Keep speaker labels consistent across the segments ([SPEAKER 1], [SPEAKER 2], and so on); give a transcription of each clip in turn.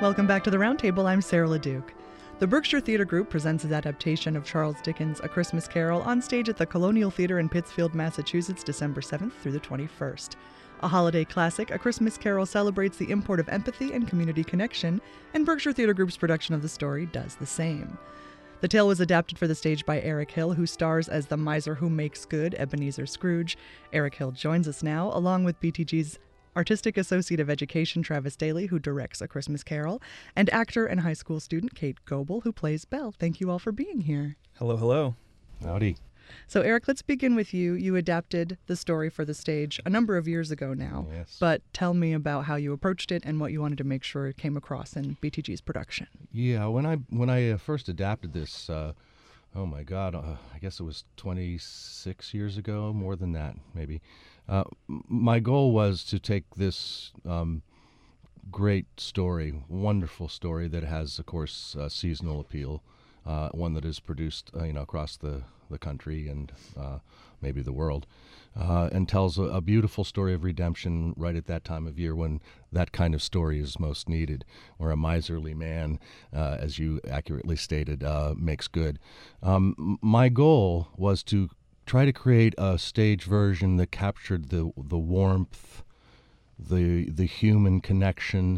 [SPEAKER 1] Welcome back to the Roundtable. I'm Sarah LeDuc. The Berkshire Theatre Group presents its adaptation of Charles Dickens' A Christmas Carol on stage at the Colonial Theatre in Pittsfield, Massachusetts, December 7th through the 21st. A holiday classic, A Christmas Carol celebrates the import of empathy and community connection, and Berkshire Theatre Group's production of the story does the same. The tale was adapted for the stage by Eric Hill, who stars as the miser who makes good, Ebenezer Scrooge. Eric Hill joins us now, along with BTG's Artistic Associate of Education Travis Daly, who directs A Christmas Carol, and actor and high school student Kate Goebel, who plays Belle. Thank you all for being here.
[SPEAKER 2] Hello, hello.
[SPEAKER 3] Howdy.
[SPEAKER 1] So, Eric, let's begin with you. You adapted the story for the stage a number of years ago now,
[SPEAKER 3] Yes.
[SPEAKER 1] but tell me about how you approached it and what you wanted to make sure it came across in BTG's production.
[SPEAKER 3] Yeah, when I first adapted this, oh my God, I guess it was 26 years ago, more than that, maybe. My goal was to take this great story, wonderful story that has, of course, seasonal appeal, one that is produced, across the country and maybe the world, and tells a beautiful story of redemption right at that time of year when that kind of story is most needed, where a miserly man, as you accurately stated, makes good. My goal was to try to create a stage version that captured the warmth, the human connection,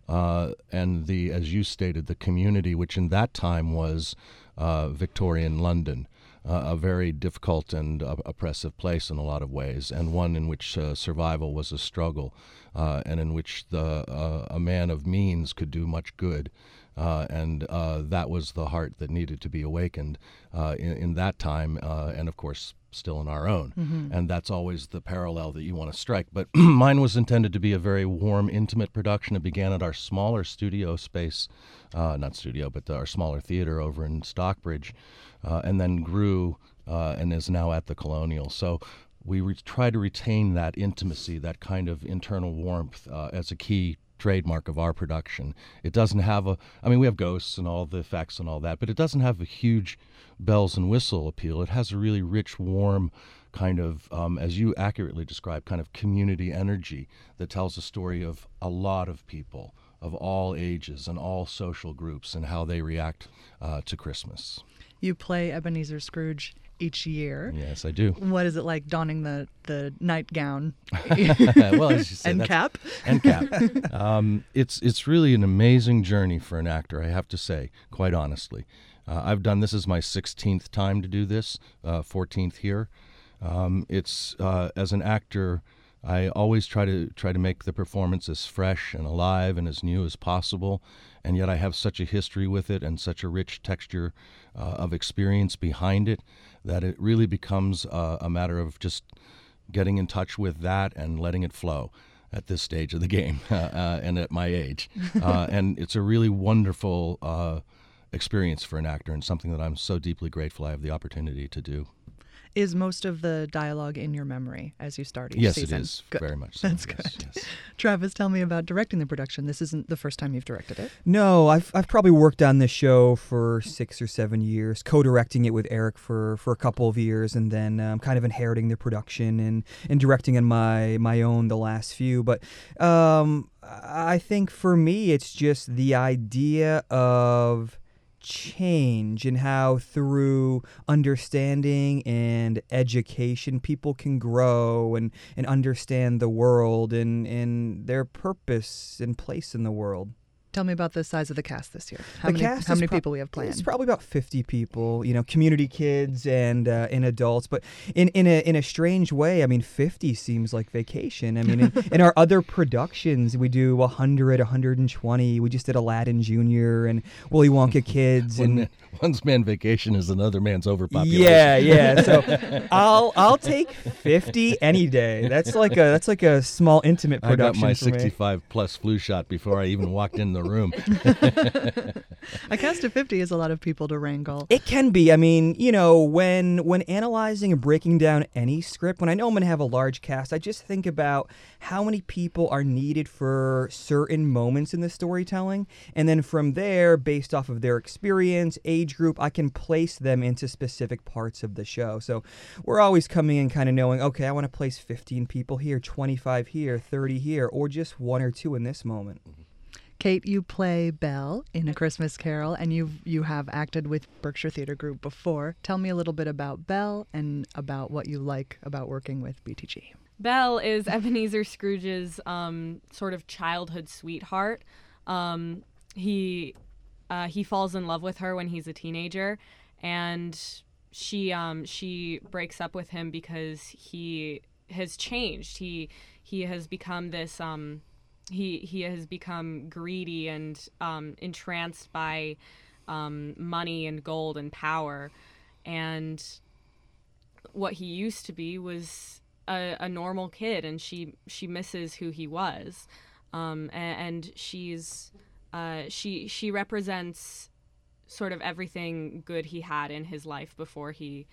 [SPEAKER 3] and the, as you stated, the community, which in that time was Victorian London, a very difficult and oppressive place in a lot of ways, and one in which survival was a struggle, and in which a man of means could do much good. And that was the heart that needed to be awakened in that time, and of course still in our own. Mm-hmm. And that's always the parallel that you want to strike. But mine was intended to be a very warm, intimate production. It began at our smaller studio space, not studio, but our smaller theater over in Stockbridge, and then grew and is now at the Colonial. So we try to retain that intimacy, that kind of internal warmth as a key trademark of our production. It doesn't have we have ghosts and all the effects and all that, but it doesn't have a huge bells and whistle appeal. It has a really rich, warm kind of, as you accurately described, kind of community energy that tells a story of a lot of people of all ages and all social groups and how they react to Christmas.
[SPEAKER 1] You play Ebenezer Scrooge each year.
[SPEAKER 3] Yes, I do.
[SPEAKER 1] What is it like donning the nightgown
[SPEAKER 3] well, as you said,
[SPEAKER 1] and cap?
[SPEAKER 3] And cap. It's really an amazing journey for an actor, I have to say, quite honestly. I've done this is my 16th time to do this, 14th here. It's as an actor, I always try to make the performance as fresh and alive and as new as possible, and yet I have such a history with it and such a rich texture of experience behind it that it really becomes a matter of just getting in touch with that and letting it flow at this stage of the game and at my age. And it's a really wonderful experience for an actor and something that I'm so deeply grateful I have the opportunity to do.
[SPEAKER 1] Is most of the dialogue in your memory as you start each
[SPEAKER 3] yes,
[SPEAKER 1] season?
[SPEAKER 3] Yes, it is.
[SPEAKER 1] Good.
[SPEAKER 3] Very much so.
[SPEAKER 1] That's
[SPEAKER 3] yes,
[SPEAKER 1] good.
[SPEAKER 3] Yes.
[SPEAKER 1] Travis, tell me about directing the production. This isn't the first time you've directed it.
[SPEAKER 2] No, I've probably worked on this show for 6 or 7 years, co-directing it with Eric for a couple of years, and then kind of inheriting the production and directing on my own the last few. But I think for me, it's just the idea of change and how through understanding and education people can grow and understand the world and their purpose and place in the world.
[SPEAKER 1] Tell me about the size of the cast this year. How
[SPEAKER 2] Cast
[SPEAKER 1] many people we have planned?
[SPEAKER 2] It's probably about 50 people, community kids and adults. But in a strange way, 50 seems like vacation. In our other productions, we do 100, 120. We just did Aladdin Jr. and Willy Wonka Kids.
[SPEAKER 3] One man's vacation is another man's overpopulation.
[SPEAKER 2] Yeah. So I'll take 50 any day. That's like a small intimate production.
[SPEAKER 3] I got my
[SPEAKER 2] for me.
[SPEAKER 3] 65 plus flu shot before I even walked in the room.
[SPEAKER 1] A cast of 50 is a lot of people to wrangle.
[SPEAKER 2] It can be. When analyzing and breaking down any script, when I know I'm going to have a large cast, I just think about how many people are needed for certain moments in the storytelling. And then from there, based off of their experience, age group, I can place them into specific parts of the show. So we're always coming in kind of knowing, okay, I want to place 15 people here, 25 here, 30 here, or just 1 or 2 in this moment.
[SPEAKER 1] Kate, you play Belle in A Christmas Carol, and you have acted with Berkshire Theater Group before. Tell me a little bit about Belle and about what you like about working with BTG.
[SPEAKER 4] Belle is Ebenezer Scrooge's sort of childhood sweetheart. He falls in love with her when he's a teenager, and she breaks up with him because he has changed. He has become this. He has become greedy and entranced by money and gold and power, and what he used to be was a normal kid, and she misses who he was, and she represents sort of everything good he had in his life before he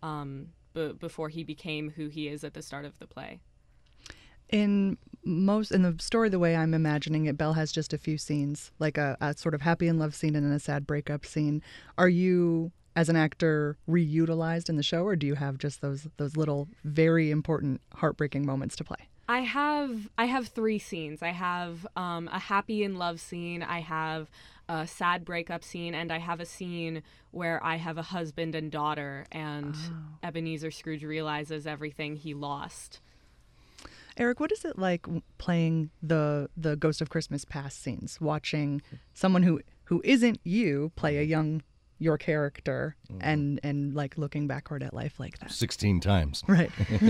[SPEAKER 4] became who he is at the start of the play.
[SPEAKER 1] In the story, the way I'm imagining it, Belle has just a few scenes, like a sort of happy in love scene and then a sad breakup scene. Are you, as an actor, reutilized in the show, or do you have just those little very important heartbreaking moments to play?
[SPEAKER 4] I have 3 scenes. I have a happy in love scene, I have a sad breakup scene, and I have a scene where I have a husband and daughter, and Ebenezer Scrooge realizes everything he lost.
[SPEAKER 1] Eric, what is it like playing the Ghost of Christmas Past scenes, watching someone who isn't you play your character and like looking backward at life like that?
[SPEAKER 3] 16 times.
[SPEAKER 1] Right.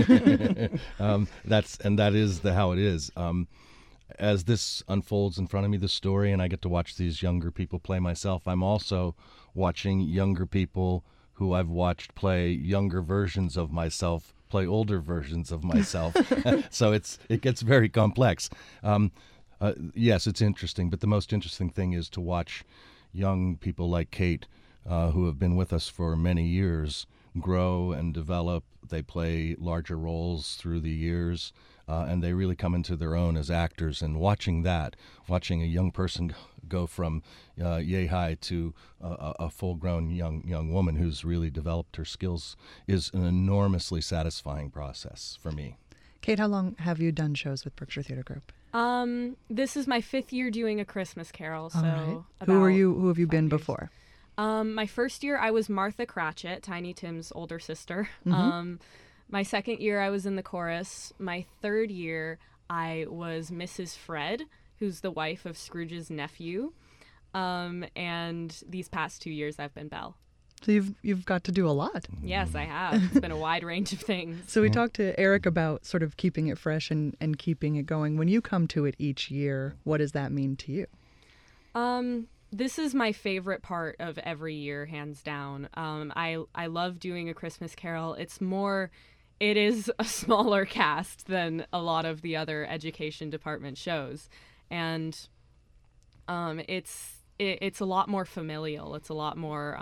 [SPEAKER 3] That is how it is. As this unfolds in front of me, the story, and I get to watch these younger people play myself, I'm also watching younger people who I've watched play younger versions of myself play older versions of myself. So it gets very complex. Yes, it's interesting, but the most interesting thing is to watch young people like Kate, who have been with us for many years, grow and develop. They play larger roles through the years, and they really come into their own as actors. And watching a young person go from yay high to a full-grown young woman who's really developed her skills is an enormously satisfying process for me.
[SPEAKER 1] Kate, how long have you done shows with Berkshire Theater Group?
[SPEAKER 4] This is my 5th year doing A Christmas Carol. So
[SPEAKER 1] right. Who have you been before?
[SPEAKER 4] My first year I was Martha Cratchit, Tiny Tim's older sister.
[SPEAKER 1] Mm-hmm.
[SPEAKER 4] My second year I was in the chorus. My third year I was Mrs. Fred, who's the wife of Scrooge's nephew. And these past 2 years I've been Belle.
[SPEAKER 1] So you've got to do a lot.
[SPEAKER 4] Yes, I have. It's been a wide range of things.
[SPEAKER 1] So we talked to Eric about sort of keeping it fresh and keeping it going. When you come to it each year, what does that mean to you?
[SPEAKER 4] This is my favorite part of every year, hands down. I love doing A Christmas Carol. It is a smaller cast than a lot of the other education department shows. And it's a lot more familial. It's a lot more,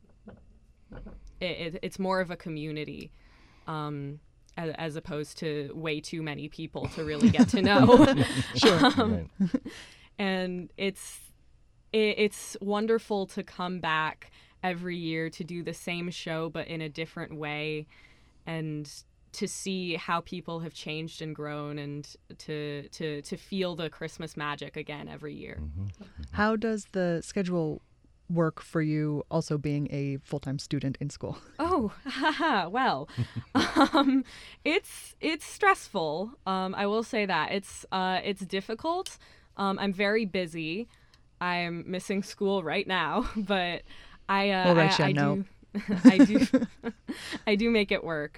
[SPEAKER 4] it's more of a community, as opposed to way too many people to really get to know.
[SPEAKER 1] Sure.
[SPEAKER 4] And it's wonderful to come back every year to do the same show but in a different way, and to see how people have changed and grown, and to feel the Christmas magic again every year.
[SPEAKER 1] How does the schedule work for you, also being a full-time student in school?
[SPEAKER 4] Oh, well, it's stressful. I will say that it's difficult. I'm very busy. I'm missing school right now, but I do make it work.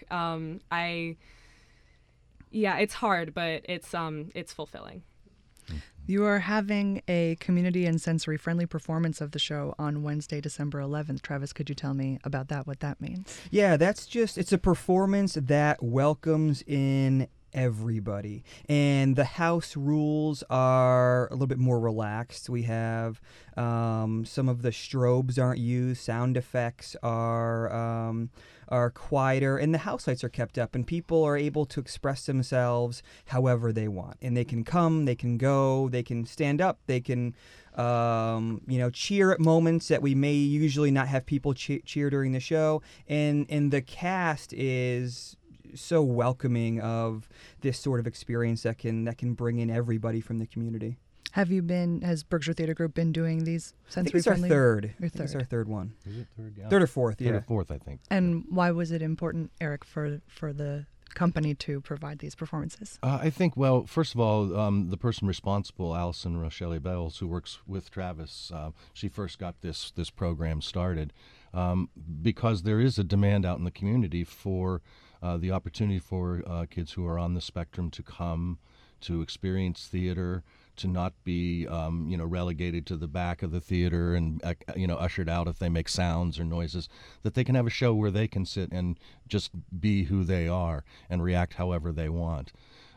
[SPEAKER 4] It's hard, but it's fulfilling.
[SPEAKER 1] You are having a community and sensory friendly performance of the show on Wednesday, December 11th. Travis, could you tell me about that, what that means?
[SPEAKER 2] Yeah, it's a performance that welcomes in everybody. And the house rules are a little bit more relaxed. We have some of the strobes aren't used, sound effects are quieter, and the house lights are kept up, and people are able to express themselves however they want. And they can come, they can go, they can stand up, they can cheer at moments that we may usually not have people cheer during the show. And the cast is so welcoming of this sort of experience that can bring in everybody from the community.
[SPEAKER 1] Has Berkshire Theater Group been doing these
[SPEAKER 2] I think
[SPEAKER 1] sensory
[SPEAKER 2] it's our
[SPEAKER 1] friendly?
[SPEAKER 2] third.
[SPEAKER 1] Your
[SPEAKER 2] I think it's
[SPEAKER 1] third.
[SPEAKER 2] our third one.
[SPEAKER 3] Is it third? Yeah.
[SPEAKER 2] Third or fourth, yeah.
[SPEAKER 3] Third or fourth, I think.
[SPEAKER 1] And why was it important, Eric, for the company to provide these performances?
[SPEAKER 3] I think, well, first of all, the person responsible, Allison Rochelle Bells, who works with Travis, she first got this program started because there is a demand out in the community for the opportunity for kids who are on the spectrum to come to experience theater, to not be relegated to the back of the theater and ushered out if they make sounds or noises, that they can have a show where they can sit and just be who they are and react however they want.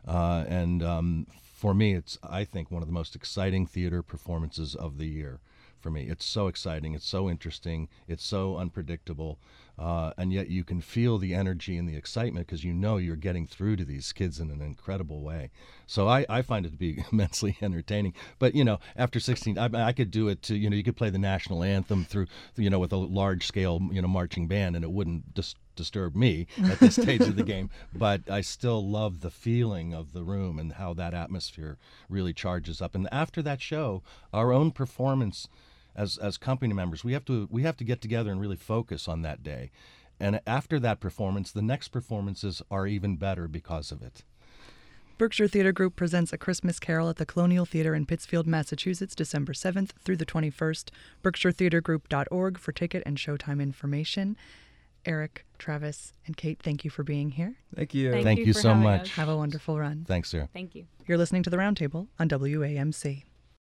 [SPEAKER 3] For me, it's, I think, one of the most exciting theater performances of the year. For me, it's so exciting, it's so interesting, it's so unpredictable, and yet you can feel the energy and the excitement because you know you're getting through to these kids in an incredible way. So I find it to be immensely entertaining. But after 16, I could do it to you could play the national anthem through with a large scale marching band, and it wouldn't disturb me at this stage of the game. But I still love the feeling of the room and how that atmosphere really charges up. And after that show, our own performance as company members, we have to get together and really focus on that day. And after that performance, the next performances are even better because of it.
[SPEAKER 1] Berkshire Theater Group presents A Christmas Carol at the Colonial Theater in Pittsfield, Massachusetts, December 7th through the 21st. BerkshireTheaterGroup.org for ticket and showtime information. Eric, Travis, and Kate, thank you for being here.
[SPEAKER 2] Thank you.
[SPEAKER 3] Thank you
[SPEAKER 4] for
[SPEAKER 3] so
[SPEAKER 4] having
[SPEAKER 3] much.
[SPEAKER 4] us.
[SPEAKER 1] Have a wonderful run.
[SPEAKER 3] Thanks, Sarah.
[SPEAKER 4] Thank you.
[SPEAKER 1] You're listening to The Roundtable on WAMC.